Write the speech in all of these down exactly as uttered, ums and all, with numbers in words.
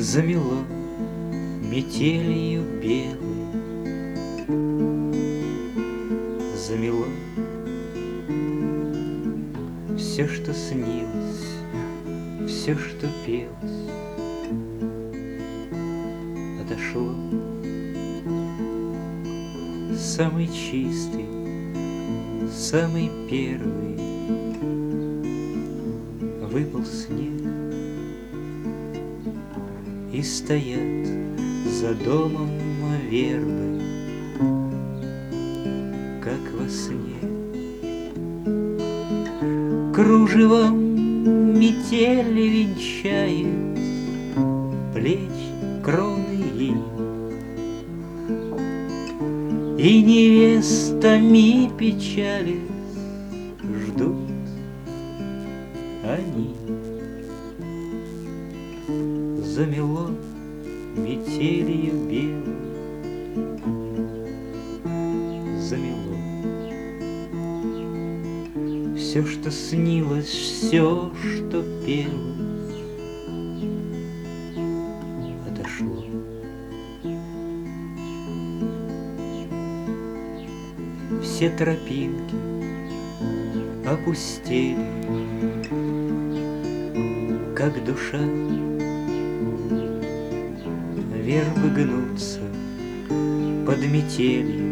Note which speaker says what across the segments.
Speaker 1: Замело метелью белой, замело все, что снилось, все, что пелось, отошло. Самый чистый, самый первый выпал снег, и стоят за домом вербы, как во сне. Кружевом метель венчает плеч кроны ей, и невестами печали ждут они. Замело метелью белой, замело все, что снилось, все, что пелось, отошло. Все тропинки опустели, как душа. Вербы гнутся под метелью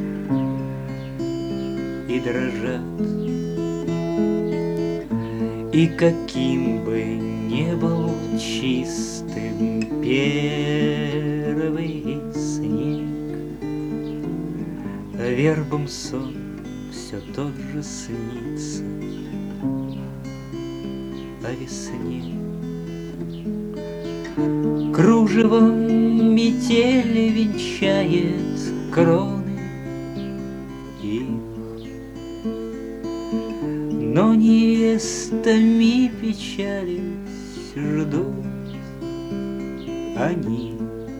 Speaker 1: и дрожат. И каким бы ни был чистым первый снег, вербам сон все тот же снится о весне. Кружевом метель венчает кроны их, но невестами печались ждут они.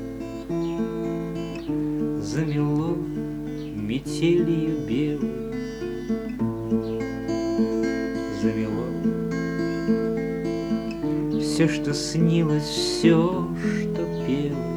Speaker 1: Замело метелью белой, замело все, что снилось, все, что пелось,